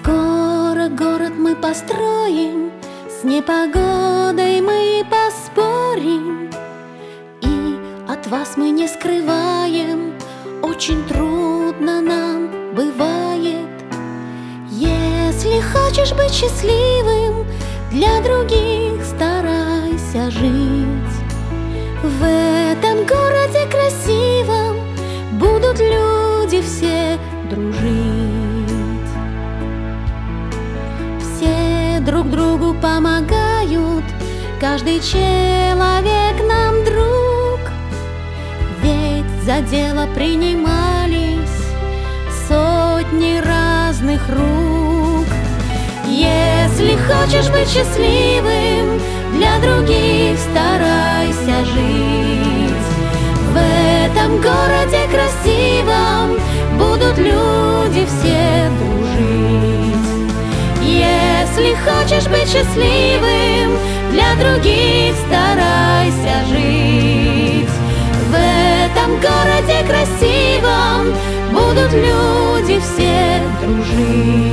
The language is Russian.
Скоро город мы построим, с непогодой мы поспорим, и от вас мы не скрываем, очень трудно нам бывает. Если хочешь быть счастливым, для других старайся жить. В этом городе красивом будут люди все дружить. Все друг другу помогают, каждый человек нам друг. Ведь за дело принимались сотни разных рук. Если хочешь быть счастливым, для других старайся жить. В этом городе красивом будут люди все дружить. Если хочешь быть счастливым, для других старайся жить. В этом городе красивом будут люди все дружить.